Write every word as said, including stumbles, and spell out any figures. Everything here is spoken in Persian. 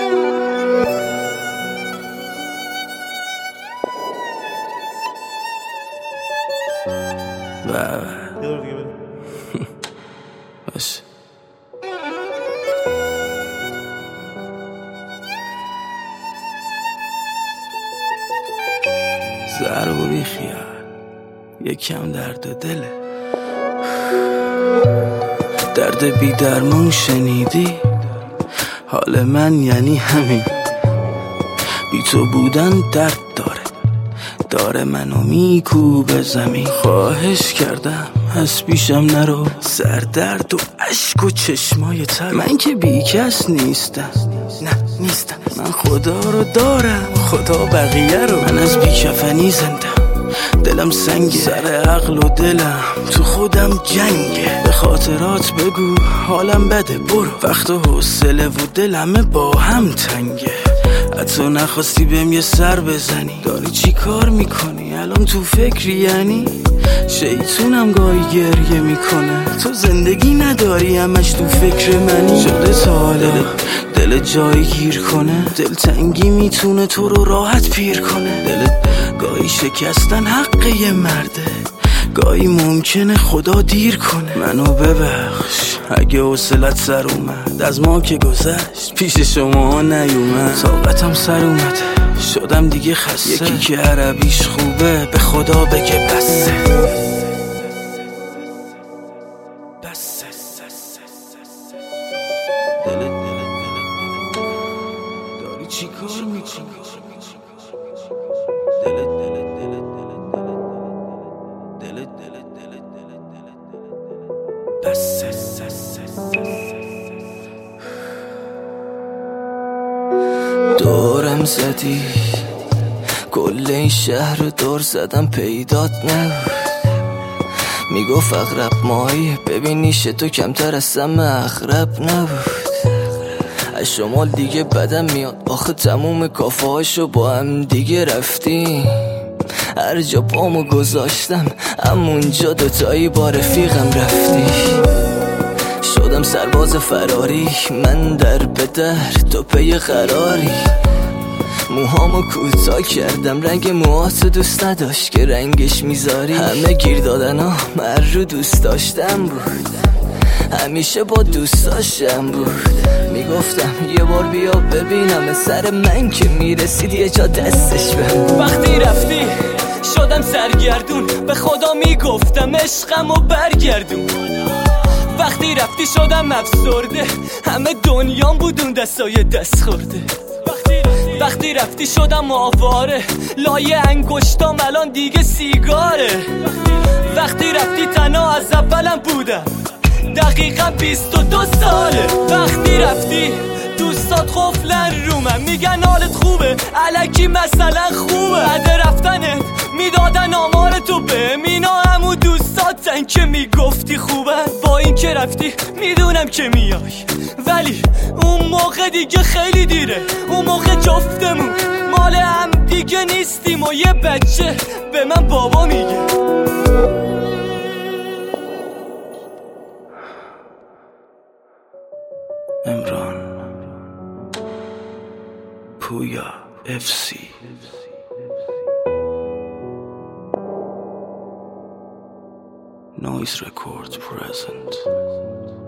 باشه ضرب و بیخیال یکم درد دله درد بی درمون شنیدی حال من یعنی همین بی تو بودن درد داره داره منو میکوبه زمین خواهش کردم از پیشم نرو سر درد و عشق و چشمای تر من که بی کس نیستم نه نیستم من خدا رو دارم خدا بقیه رو من از بیکفنی زندم دلم سنگه سر عقل و دلم تو خودم جنگه به خاطرات بگو حالم بده برو وقت و حوصله و دلم با هم تنگه حتی نخواستی بهم یه سر بزنی داری چی کار میکنی الان تو فکری یعنی شیطونم گاهی گریه میکنه تو زندگی نداری همش تو فکر منی شده تا حالا دل جایی گیر کنه دل تنگی میتونه تو رو راحت پیر کنه دل گاهی شکستن حق یه مرده گاهی ممکنه خدا دیر کنه منو ببخش اگه حوصلت سر اومد از ما که گذشت پیش شما نیومد طاقتم سر اومده شدم دیگه خسته یکی که عربیش خوبه به خدا بگه بسه بسه دل دل داری چی کار میکنی دل دل دل دل دل بسه دورم زدی کل این شهر دور زدم پیدات نبود میگفت اغرب ماهی ببینیش تو کمتر از سم اغرب نبود از شمال دیگه بدم میاد آخه تموم کافه هاشو با هم دیگه رفتیم هر جا پامو گذاشتم همونجا دوتایی با رفیقم رفتی شدم سرباز فراری من در به در تو پی قراری موهامو کوتاه کردم رنگ موهاتو دوست نداشت که رنگش میذاری همه گیر دادن ها من رو دوست داشتم بود همیشه با دوست داشتم بود میگفتم یه بار بیا ببینم سر من که میرسید یه جا دستش بهم وقتی رفتی شدم سرگردون به خدا میگفتم عشقم و برگردون وقتی رفتی شدم افسرده همه دنیام بودون دستای دست خورده وقتی رفتی شدم آواره لایه انگشتام الان دیگه سیگاره وقتی رفتی تنها از اولم بودم دقیقا بیست و دو ساله وقتی رفتی دوستات خفلن رو من میگن حالت خوبه الکی مثلا خوبه بعد رفتنت میدادن آمار تو به مینا همو دوستاتن که میگفتی خوبه با این که رفتی میدونم که میای ولی اون موقع دیگه خیلی دیره اون موقع جفتمون مال هم دیگه نیستیم و یه بچه به من بابا میگه امران پویا اف سی Noise Records present